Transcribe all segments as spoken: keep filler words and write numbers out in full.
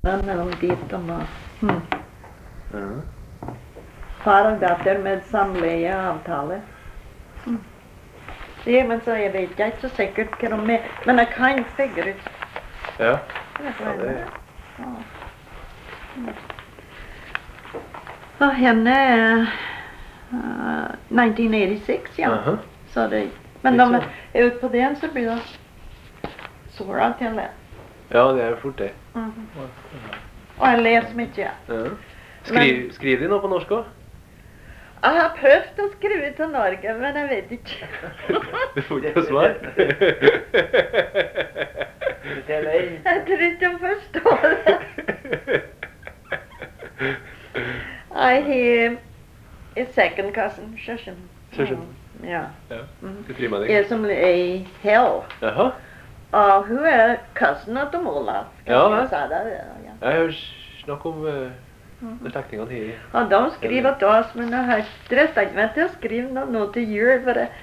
Mellom dit og nå. Hm. Ja. Far og datter med samleieavtale. Hm. Det, men så jeg vet ikke så sikkert hva de er, men jeg kan figure ut. Ja. Ja, Ja, det er. Ja. Hm. Og henne er uh, nitten åttiseks, ja. Aha. Så det, men Litt de så. er ute på den så blir det såret til det. Ja, det er fort det. Mhm. Og jeg leser mye. Ja. Skriv, skriv de noe på norsk også? Jeg har prøvd å skrive til Norge, men jeg vet ikke. Du får ikke noe svar? Jeg tror ikke de forstår det. I have a second cousin, Shushan. Shushan. Ja. Ja, Mhm. du frir meg deg. Jeg som er i Hell. Jaha. Og hun er cousin av dem Olaf. Ja, Kanskje det. jeg sa det, ja. Jeg hører snakk om uh, det slektningene her. Og de skriver til oss, men jeg har stresset ikke meg til å skrive noe, noe til jul, for jeg,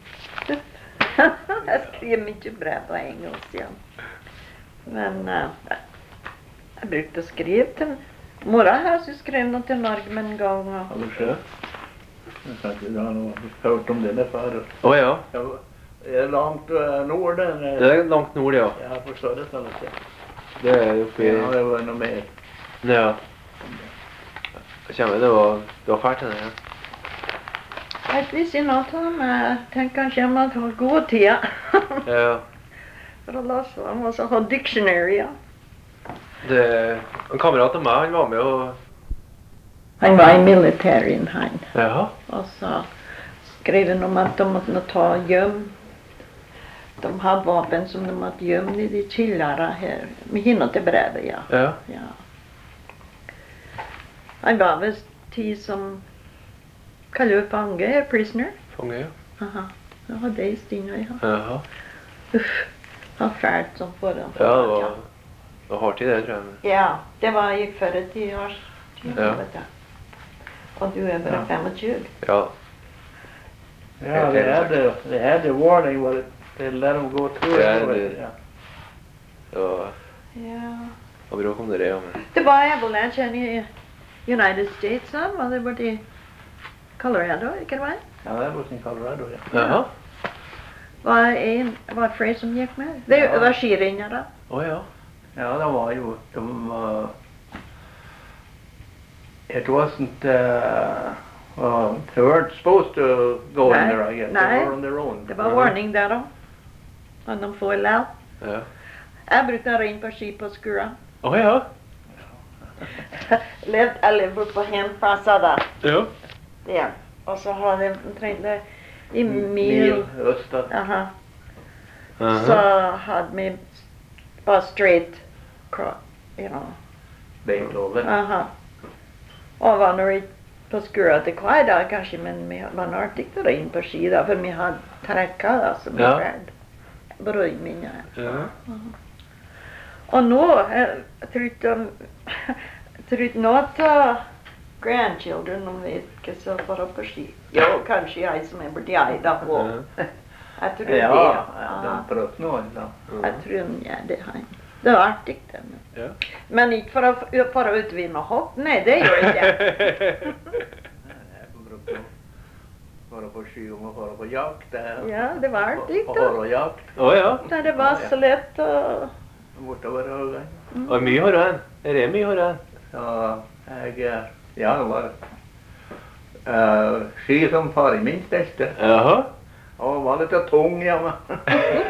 jeg skriver mye brev på engelsk, ja. Men uh, jeg brukte å skrive til mora her, så skrev noe til Norge med en gang. Har du sett? Jeg kan ikke ha noe hørt om det der før. Å ja. Det er langt uh, nord der. Det er langt nord, ja. Jeg har forstått det litt. Det er oppi... Ja, det var noe mer. Ja. Jeg kjenner det var, det var fælt det, ja. Jeg vet ikke noe til dem, jeg tenker kanskje jeg må ha god tid. Ja. For å lese dem, og så ha dictionary, ja. Det, en kamerat av meg, han var med og... Han var i militæren, han. Jaha. Og så skrev han om at de måtte ta gjem. De hadde vapen som de måtte gjemme i de kjellere her. Med hinna til brevet, ja. Ja. Ja. Han var visst tid som kaller vi fange her, prisoner. Fange, ja. Aha. Det var det i Stina, ja. Jaha. Uff, han fælt som foran. Ja, det var, det var hardt i det, tror jeg. Ja, det var gikk før ti år. Ja. Vet du. Og du er bare Ja. femogtjue. Ja. Ja, det hade, det hade warning var det. Det let dem gå through. Ja, it, det- ja. Det var, Ja. det var bråk om det, ja. Men... Det var avalanche i United States, da. Var det borti Colorado, ikke det var? Ja, det var sin Colorado, ja. Jaha. Var en, var flere som gikk med? Det Ja. var skiringere. Å ja. Ja, det var ju, de uh, it wasn't, uh, well, they weren't supposed to go Nej, in there, I guess. nej. They were on their own. Det var Mhm. warning der da. Og de får lov. Ja. Jeg brukte å ringe på ski på skura. Å ja. Levde, jeg levde på hemplasser da. Ja. Ja. Og så hadde jeg trengte i mil. Mil öster. Aha. Aha. Så hadde vi bare straight cross, you know. Bengt over. Aha. Og var når vi på skura til hver dag kanskje, men vi var når ikke å ringe på ski da, for vi hadde trekka da, som vi Ja. ferd. Brød mine. Ja. Og nå, jeg, jeg tror ikke de- jeg tror ikke nå til grandchildren om vi ikke så får opp på ski. Jo, kanskje jeg som er borti ei da på. Jeg tror det. Ja, Ja. de prøvde nå, ja. Jeg tror de gjør det her. Det var artig det. Men, Ja. men ikke for å, for å utvinne hopp, nei, det gjør jeg ikke. Jeg brukte å fara på ski og fara på jakt. eh, Ja, det var artig og da. fara og jakt. Å ja. Nei, det var så lett og... Bortover høyden. Og mye har han. Er det mye har han? Så jeg, eh, ja, det var uh, ski som far i min største. Jaha. Og var litt tung, ja, men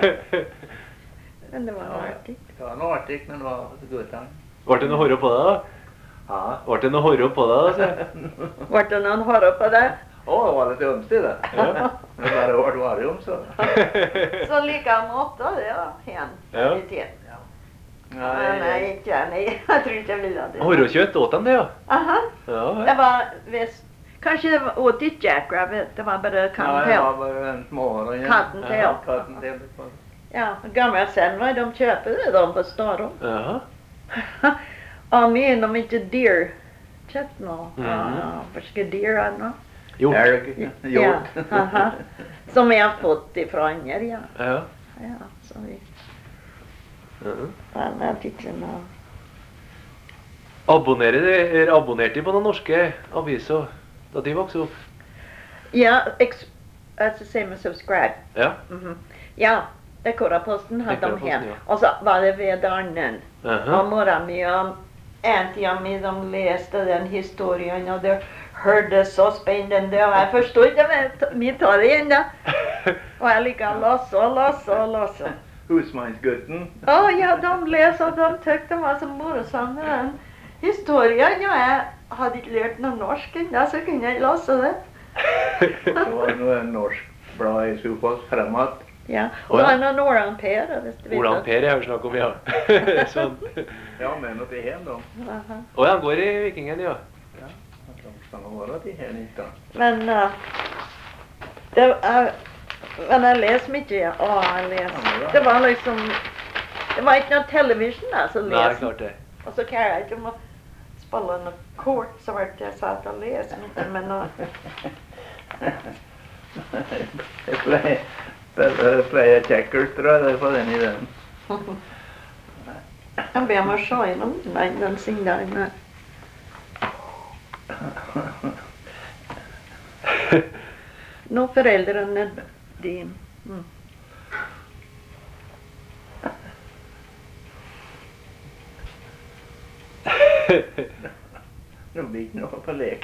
Men det var Ja. artig. det var noe artig, men det var godt. Ja. Var det noe horror på deg da? Ja. Var det noe horror på deg da? sier jeg? Var det noen hårde på det? Å, det var litt ømstig, det. Ja. Det bare var det var jo om, så. Så like måtte det da, igjen. Ja. Litt igjen. Ja, Nei, nei, ikke, nei, jeg tror ikke jeg ville det. Horrorkjøtt åt han det, ja? Aha. Ja, Det ja. var visst, kanskje det var åt ikke jackrabbit, det var bare Ja, det cottontail. var bare en småhåra. Cottontail. Ja, cottontail. Ja, gamla Senva, de köper det de på Starom. Jaha. Och men de inte deer kött nå. Mhm. Ja, för ska deer nå. Hjort. Älg. Hjort. Ja, aha. Som jag har fått ifrån er, ja. Ja. Ja, så vi Ja. alla tycker nå. Abonnerer de, eller abonnerte de på noen norske aviser da de vokste opp? Ja, ex, that's the same as subscribe. Ja. Mhm. Ja, Ekoraposten hadde de Ekoraposten, her. ja. Og så var det ved dannen. Aha. Og mora mi og auntia mi, de leste den historien, og det hørtes så spennende, og jeg forstod ikke mye av det ennå. Og jeg liker å lese og lese og lese. Husmannsgutten. Å ja, de leser, og de tykte det var så morsomt, den historien, og jeg hadde ikke lært noe norsk ennå, så kunne jeg lese det. Det var noe norsk blad i såpass fremad. Ja, Å, og ja. det er noen orampere, hvis du vet Ola det. Ampere jeg har snakket om, ja. Sånn. Ja, men at det hen da. Aha. Å, ja, han går i Vikingen, ja. Ja, at de skal nå være de hen ikke. Men uh, det er, men jeg leser mye, å, jeg leser. Det var liksom, det var ikke noe television da, så Nei, leser. klart det. Og så kan jeg ikke må spille noe kort, så var det jeg satt og leste mye, men nå... Jeg pleier, jeg pleier checkers, tror jeg, det er på den ideen. Jeg ber meg se gjennom den, den signalen. Nå foreldrene din. Mm. Det blir ikke noe på lek.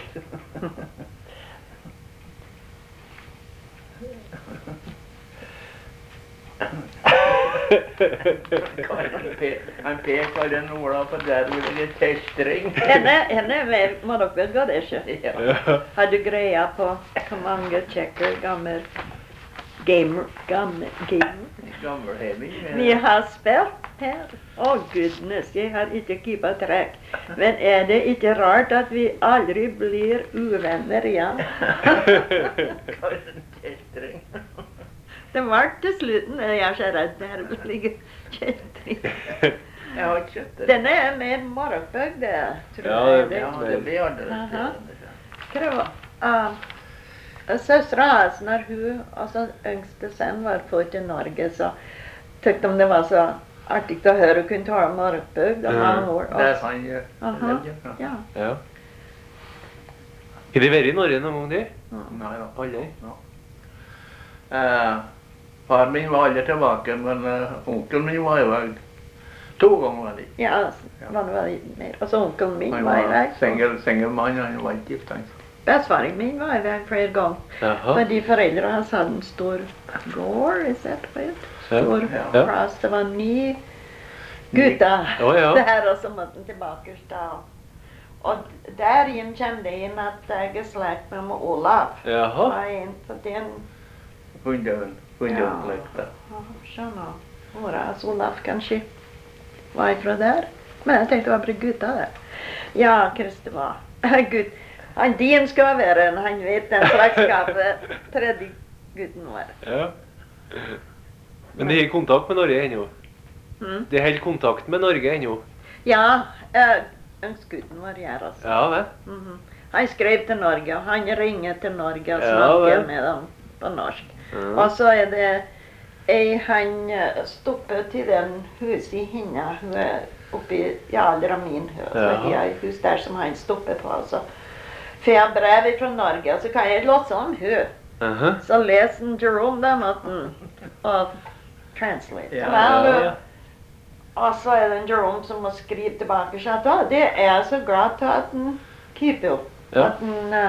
Han peker den Ola på der hvor det er testring. Henne, henne er med Marokko, det ikke? Ja. Har du greia på hvor mange checker gammel gamer, gammel gamer Gammelhemming. vi har spilt her? Oh goodness, jeg har ikke keepet trekk. Men er det ikke rart at vi aldri blir uvenner, ja? Hva er en testring? Det var til slutten, jeg er så redd der det ligger kjentring. Jeg har ikke sett det. Denne er mer Marokbøg, det, tror Ja, jeg. det- Ja, det blir annerledes. Aha. Hva det var? Uh, Søstera hans, når hun, altså yngste sønn, var født i Norge, så tykte de det var så artig å høre hun kunne tale Marokbøg. Det var mange år. Der han gjør. Aha, ja. Ja. Har de vært i Norge noen gang, de? Nei da. Aldri? Eh, far min var aldri tilbake, men uh, onkelen min var i vei. To ganger var de. Ja, man var litt mer. Og så onkelen min Han var i vei. var singel, singelmann, han var ikke gift. Han. Bestefaren min var i vei flere ganger. Jaha. Fordi foreldre hans hadde en stor gård, is that right? Ja. Stor Ja. plass. Det var ni gutter Å, ja. der, og så måtte han tilbake da. Og der igjen kommer det inn at jeg er slekt med Olaf. Jaha. Og en på den, Hundøen. Hundøen-slekta. ja, skjønner. Mora hans Olaf kanskje var ifra der. Men jeg tenkte det var bare gutter der. Ja, Kristi var. Gud, han din skal være en, han vet den slektskapet. Tredje gutten var. Ja. Men de har kontakt med Norge ennå? Mm. De har kontakt med Norge ennå? Ja, eh, ønskegutten var her altså. Ja vel. Mhm. Han skrev til Norge, og han ringer til Norge og Ja, snakker vel. med dem på norsk. Ja. Og så er det ei han eh, stoppet til den huset i henne, hun er oppe i Jalra min hus, så Jaha. jeg har et hus der som han stoppet på, altså. For jeg har brev fra Norge, og så kan jeg låse om hun. Aha. Så leser en Jerome dem at den, og translate. Ja, Vel, ja, ja. Og så er det en Jerome som må skrive tilbake så at «Å, det er jeg så glad til at den keeper. Ja. At den, uh,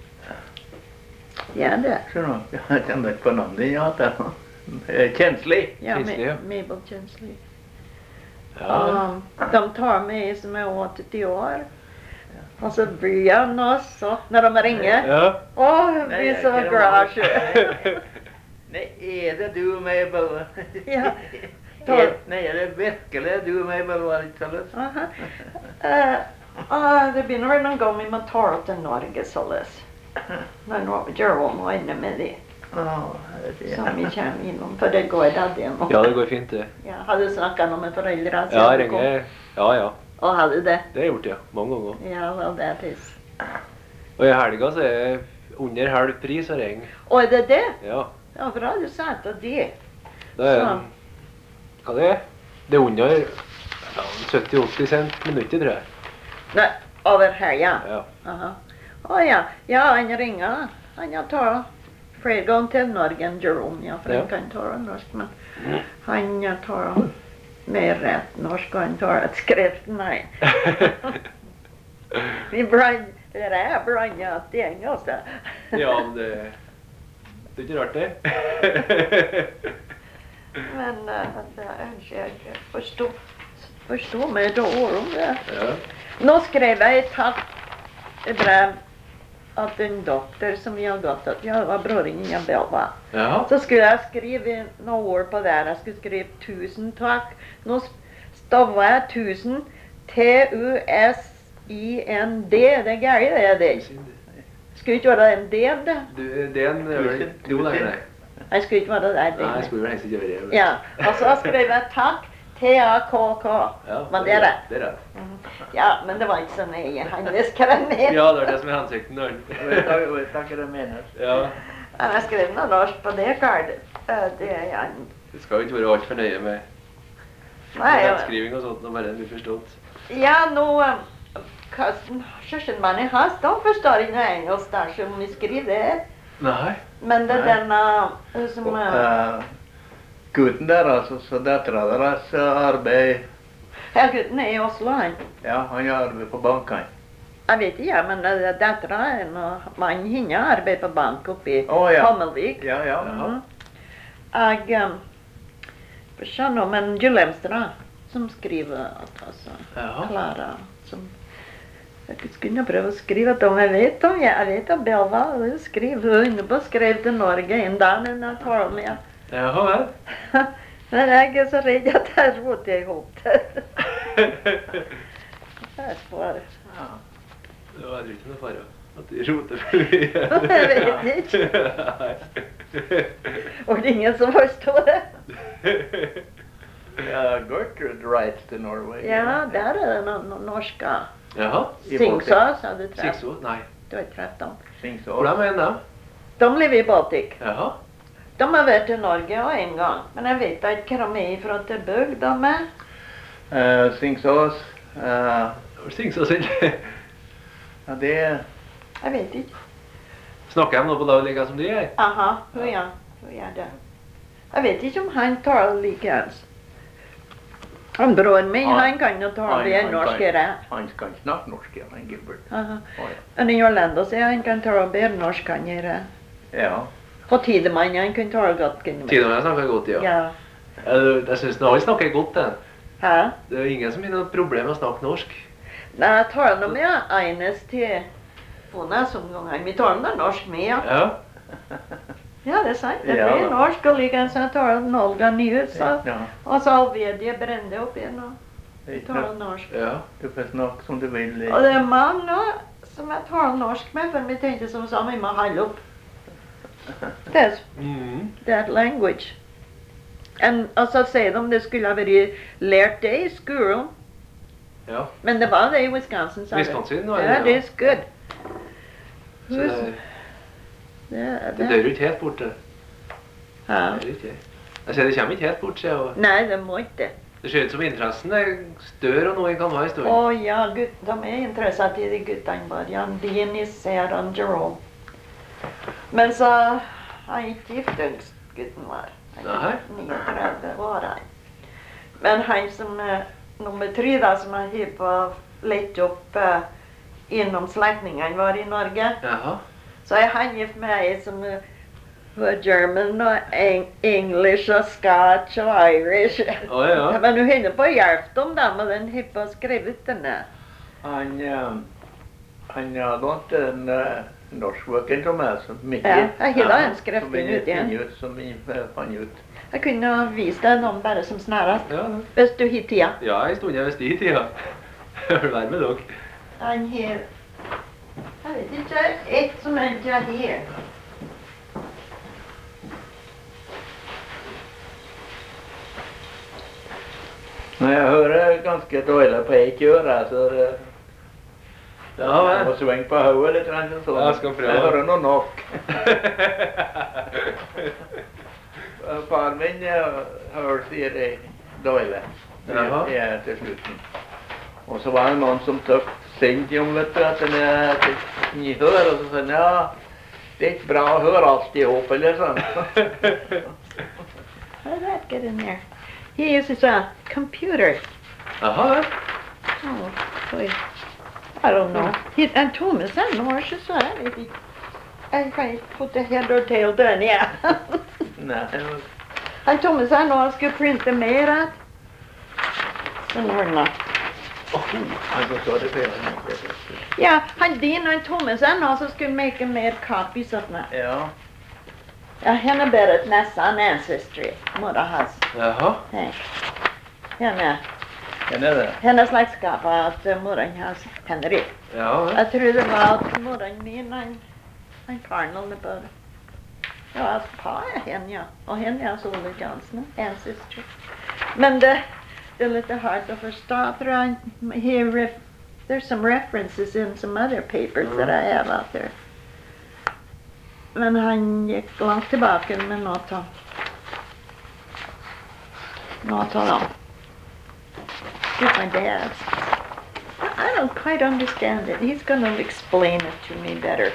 ja, det. Skjønner du? Jeg kjenner ikke på navnet, ja. Det er Kjensli. Ja, Kjensli, ja. Ma- Mabel Kjensli. Ja. Um, de tar meg som er åtti år. Og så blir han også, når de ringer. Ja. Å, hun Nei, blir jeg så er ikke glad. det. selv. Nei, er det du, Mabel? Ja. Er, nei, er det virkelig du, Mabel? Var det ikke sånn? Aha. Eh, ah, det begynner vel noen gang vi må ta opp til Norge således. Når nå Jerome var inne med de, Åh, det som er vi kommer innom, for det går da det nå. Ja, det går fint, det. Ja, har du snakket noe med foreldrene? Ja, siden du jeg kom? ringer. Ja, ja. Og har du det? Det har jeg gjort, ja. Mange ganger. Ja, vel, det er piss. Og i helga så er jeg under halv pris å ringe. Og er det det? Ja. Ja, bra du sa at det. Det er Sånn. Hva det er? Det er under ja, sytti åtti cent minuttet, tror jeg. Nei, over helga. Ja. Aha. Å ja. Ja, han ringer. Han har tatt flere ganger til Norge enn Jerome, ja, for Ja. han kan tale norsk, men han har tatt mer rett norsk, og han tar et skrift, nei. Vi brann, det er brannet til engelsk, det. Ja, men det, det er ikke rart det. Men uh, det ønsker jeg ikke forstå, forstå meg et ord om det. Ja. Nå skrev jeg et takk, et brev, at en doktor som vi har gått at, ja, det var broren min, Belva. Ja. Så skulle jeg skrive noen ord på det. Jeg skulle skrive tusen takk. Nå stavet jeg tusen, T U S I N D. Det er gærlig, det er det. Skulle ikke være en D, det. Du, det er en... Jo, nei, nei. Jeg skulle ikke være der. Nei, jeg skulle vel helst ikke gjøre det. Ja, og så skrev jeg takk, T A K K. Ja, Men det er det. Det er det. Ja, men det var ikke så nøye. Han visker det ned. Ja, det er det som er hensikten. da. Vet du vet du hva det mener? Ja. Men jeg skrev noe norsk på det kartet. Eh, Det er jeg. Det skal jo ikke være alt for nøye med Nei, ja. rettskriving og sånt, når bare blir forstått. Ja, nå, Karsten, søskenmannen hans, de forstår ikke engelsk der som vi skriver det. Nei. Men det er Nei. denne uh, som... Og, Uh, eh, gutten der, altså, så datteren deres arbeid, ja, gutten er i Oslo, han. ja, han arbeider på banken. Jeg vet ikke, men uh, datteren og mannen henne arbeider på bank oppe i Å, ja. Hommelvik. Ja, ja. Mhm. Jeg, um, for se nå, men Gyllemstra, som skriver at, altså, Ja. Klara, som... Jeg skulle prøve å skrive at om jeg vet om, jeg, jeg vet om Belva, hun skriver, hun på skrev til Norge en dag når jeg taler med. Jaha, vel. Men jeg er så redd at jeg roter i hop det. Det er bare... Ja. Det var ikke noe fare at de roter for mye. Jeg vet ikke. Nei. Og det er ingen som forstår det. Ja, Gertrude writes to Norway. Ja, der er det noen noen norske. Jaha. I Singsås har du treft. Sikså? Nei. Du har treft dem. Singsås. Hvordan er det? De lever i Baltic. Jaha. De har vært til Norge også en gang, men jeg vet ikke hva de er ifra til bygd de er. Uh, Singsås. Uh, Sikså selv. ja, det er... Jeg vet ikke. Snakker de nå på lag like som de er? Aha, hun ja, hun gjør det. Jeg vet ikke om han taler like ens. Han broren min, Han- han kan jo tale han- bedre han norsk kan- enn jeg. Han kan snakke norsk, ja, han Gilbert. Aha. Å, ja. Men i Orlando sier han kan tale bedre norsk enn jeg. Ja. Og Tidemann, han kan tale godt. kan- Tiden jeg snakker godt, ja. Ja. Jeg, jeg synes alle snakker godt, det. Hæ? Det er ingen som har noe problem med å snakke norsk. Nei, jeg taler nå med Eines til Fona som gang. Vi taler nå norsk med, ja. Ja. Ja, det er sant. Det Ja. blir norsk, og like så jeg taler Nolga Nyhus, og, Ja. og så Alvedje Brende opp igjen, og Det er vi ikke taler noe- norsk. Ja. Du får snakke som du vil. Og det er mange nå som jeg taler norsk med, for vi tenkte som sa vi må holde opp. Det er Mm. that language. En, og så sier de det skulle ha vært lært det i skolen, Ja. men det var det i Wisconsin, sa de. Wisconsin var det, Ja, ja. det er good. Så det, Det, det dør jo ikke helt bort, det. Ja. Det er ikke. Jeg ser det kommer ikke helt bort, ser jeg. og Nei, det må ikke. Det ser ut som interessen er større og noe en kan ha i Å stund. ja, gutt, de er interessert i de guttene bare. Jan Dennis og Jan Jerome. Men så han er ikke gift, yngst gutten var. Han Nei. er niogtretti år han. Men han som er nummer tre da, som har hivet på litt opp uh, innom slektningene var i Norge, Jaha. så er han gift med ei som uh, var German og eng English og Scotch og Irish. Å ja. Men hun hinner på å hjelpe dem da, med den hippe og skrevet denne. Han, eh, han har lånt en uh, norsk bok til meg, som Mikkel. Ja, jeg har da en Som skrift vi ut igjen. finner ut, som vi eh, fant ut. Jeg kunne ha vist deg noen bare som snarest, Ja, hvis du har tida. ja en stund er hvis de i tida. Jeg vil være med dere. Han har, jeg vet ikke, ett som jeg ikke har. Når jeg hører ganske dårlig på ett øre, så det, Ja, jeg må vel. svinge på hodet litt. grann, sånn. Ja, jeg skal prøve. Jeg hører nå nok. Far min eh, hører sier det dårlig. Jaha. Det er til slutten. Og så var det noen som tøkt synd om vet du, at den er, at ni hör och så säger ja, det är inte bra att höra alltihop eller sånt. How did that get in there? He uses a computer. Jaha. Oh, boy. I don't know. He, and Thomas, I know what she said. Maybe I might put the head or tail down, yeah. Nej. And Thomas, I know I skulle printa mera. Sen ordna. Oh, han går så det fel. Ja, han din och Thomas, I know så skulle make mer copies of that. Ja. Ja, henne berätt nästan ancestry. Mother has. Jaha. Nej. Henne. Henne det. Hennes släktskap var att uh, modern hans Henry. Ja. Jag tror det var att modern min en, en Carnal med både. Ja, alltså pa är henne ja. Och henne är alltså Olle Johnson, ancestry. Men det, det är lite hard att förstå för han, he ref, there's some references in some other papers mm. that I have out there. Men han gick långt tillbaka med något av något av dem. With my dad. I don't quite understand it. He's going to explain it to me better.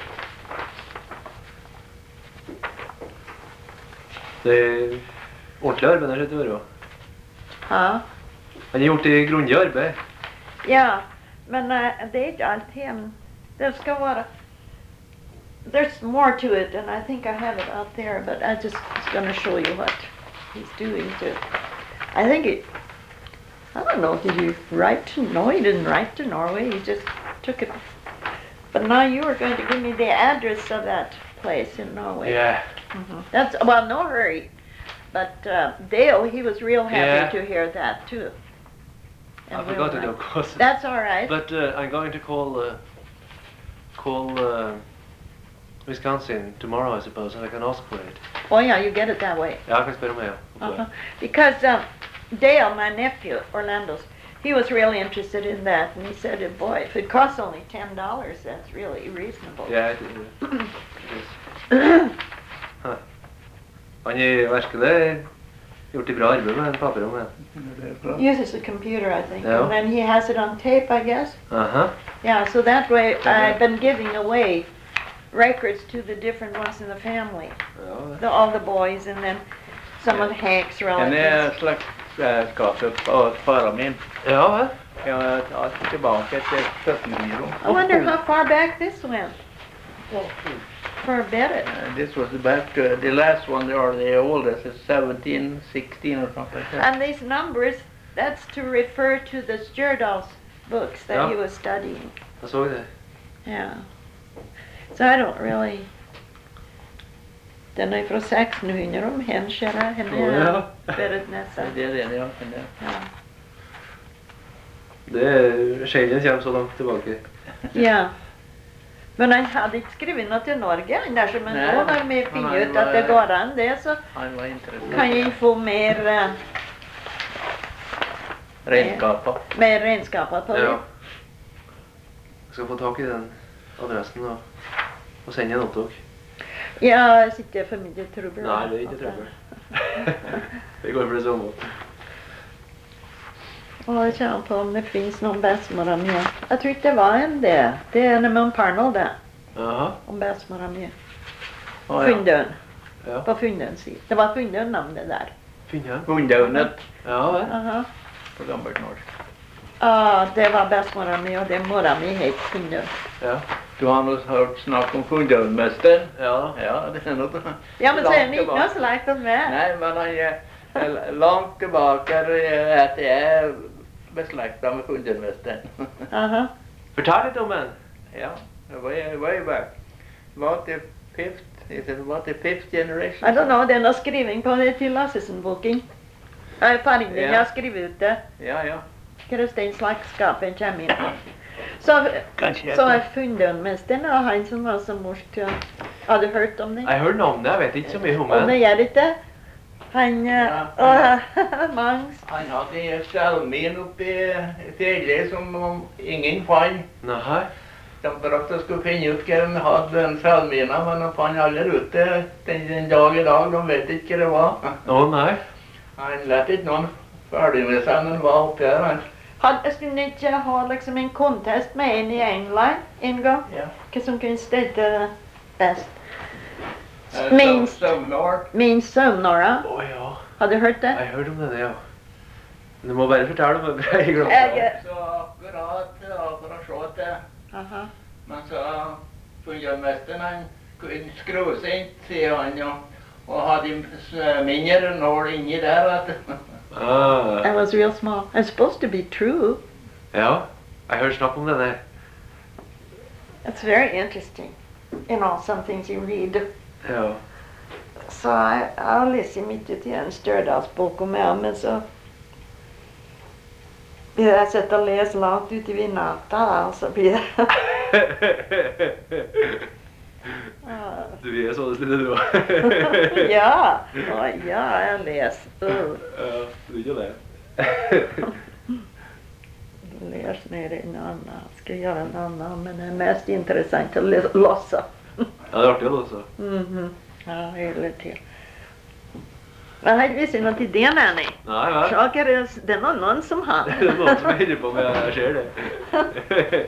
Det är ordentligt arbete när det då. Ja. Han har gjort det grundligt arbete. Ja, men uh, det är inte alltid en... Det ska vara... There's more to it, and I think I have it out there, but I just was going to show you what he's doing to... I think it... I don't know, did he write to... No, he didn't write to Norway, he just took it... But now you were going to give me the address of that place in Norway. Yeah. Mm-hmm. That's, well, no hurry. But uh, Dale, he was real happy Yeah. to hear that, too. And I forgot real it, nice. of course. That's all right. But uh, I'm going to call uh, call uh, Wisconsin tomorrow, I suppose, and I can ask for it. Oh, yeah, you get it that way. Ja, jag kan spela med. Uh-huh. Because um, Dale, my nephew, Orlando's, he was really interested in that, and he said, boy, if it costs only ten dollars, that's really reasonable. Yeah, it is. Huh. Han är verkligen gjort det bra arbete med en papper om det. Uses a computer, I think, Yeah. and then he has it on tape, I guess. Aha. Yeah, so that way Uh-huh. I've been giving away records to the different ones in the family, Ja. the, all the boys, and then some of Hank's Henne är relatives. släktskapet på fara min. Ja, va? Jag tar tillbaka till sjuttonhundra. I wonder how far back this went. For a bit. Uh, this was back to the last one, they are the oldest, is seventeen, sixteen or something like that. And these numbers, that's to refer to the Stjerdals books that Yeah. he was studying. Jag såg det. Yeah. So I don't really... Den är från sextonhundra om hemkära henne. Ja. Väldigt nästan. Det är det, ja. det. Ja. Det är tjejen kommer så långt tillbaka. Ja. Men han hade inte skrivit något till Norge där, men Nej. då när vi Han fick ut var- att det går an det så Han var intresserad. kan jag få mer, eh, Renskapa. mer renskapet på Ja. det. Jag ska få tag i den adressen och, och sända något också. Jag sitter för mycket trubbel. Nej, det är inte trubbel. Det går för det så. Och jag känner på om det finns någon bästmora med. Jag tror inte det var en det. Det är en med Parnell där. Jaha. Om bästmora med. Ja, ja. Fyndön. Ja. På Fyndön sida. Det var Fyndön namn det där. Finja. Hundaunet Ja, va? Aha. på gammalt norsk. Ja, det var bästmora med och det är mora med hit Fyndön. Ja. Du har nog hört snack om Fundaunmästaren? Ja. Ja, det är något. Ja, men så är Långt ni inte tillbaka. så lagt dem med. Nej, men han är är långt tillbaka är att det är besläktad med Fundaunmästaren. Aha. Förtal lite om en. Ja, way, way back. About the fifth, is it about the fifth generation? I don't know, den har skrivit på det till Lassesen-boken. Jag är färdig, Ja. jag har skrivit ut det. Ja, ja. Kristin slaktskapen kommer in. Så, Kanske så är Fyndönmästaren och han som var som mors till... Har du hört om det? Jag hörde namnet, jag vet inte så mycket om Och en. det gör det inte. Han... Ja. Uh, Mangs. Han hade en salmin uppe i fjället som om ingen fann. Nähä. De berättade skulle finna ut vad de hade en salmina, men de fann aldrig ut det den, den dag idag. De vet inte vad det var. Åh, nej. Han lät inte någon färdig med sig när han var uppe här. Han, Hadde, skulle ni ikke ha liksom en contest med en i England en gang? Ja. Hva som kunne stille best? Eh, Min, søv- Søvnår. min søvnåra. Å ja. Har du hørt det? Jeg har hørt om denne, ja. Men du må bare fortelle om det. Jeg glemte Jeg- det. Så akkurat ja, for å se til. Aha. Men så fungermesteren han kunne skru seg inn, sier han, ja. Og hadde s- mindre nål inni der, vet du. Ah. It was real small. It's supposed to be true. Ja, jeg hører snakk om denne. It's very interesting. You know, some things you read. Ja. Så jeg, jeg har lest midt uti en Stjørdalsbok om ham, men så blir jeg sett og lest langt utover natta, da, og så blir det Ah. Du er sånn lille du også. Ja, å, ja, jeg leser. Uh. Ja, du er ikke det. Les ned en annen. Skal gjøre en annen, men det er mest interessant å lese losse. Ja, det er artig også. Mhm. Ja, hele tiden. Men jeg visste ikke noe ideen er ni. Nei, vel. Saker er det er noen som har. Det er noen som hører på meg, jeg ser det.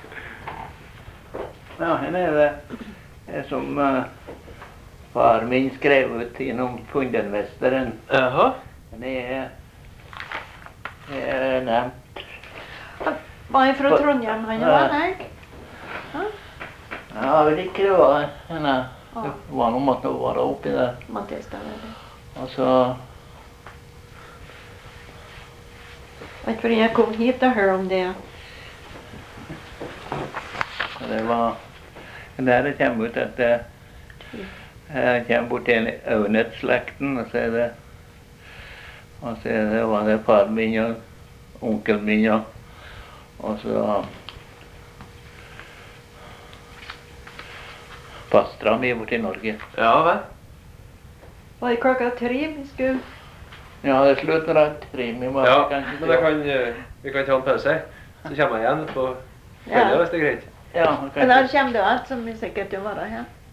Ja, henne er det, det som uh, far min skrev ut gjennom Fundenmesteren. Jaha. Den er, er nevnt. Var jeg fra Trondheim, han var her? Ja, jeg vet ikke det var henne. Ja. Det var noe med at hun var oppi der. Mathias, da var det. Og så, Vet du, jeg kom hit og hørte om det. det var, der det kommer ut at det, jeg kommer bort til Øvnet-slekten, og så er det, og så er det, var det far min og onkel min, og, og så pastra mi bort i Norge. Ja, vel. Var det klokka tre vi skulle? Ja, det slutter at tre, vi må Ja, kanskje men jeg kan, eh, vi kan ta en pause. Så kommer jeg igjen på kvelden, Ja. hvis det er greit. Ja, Men kanskje. da kommer du alt, som vi sikkert vil være her.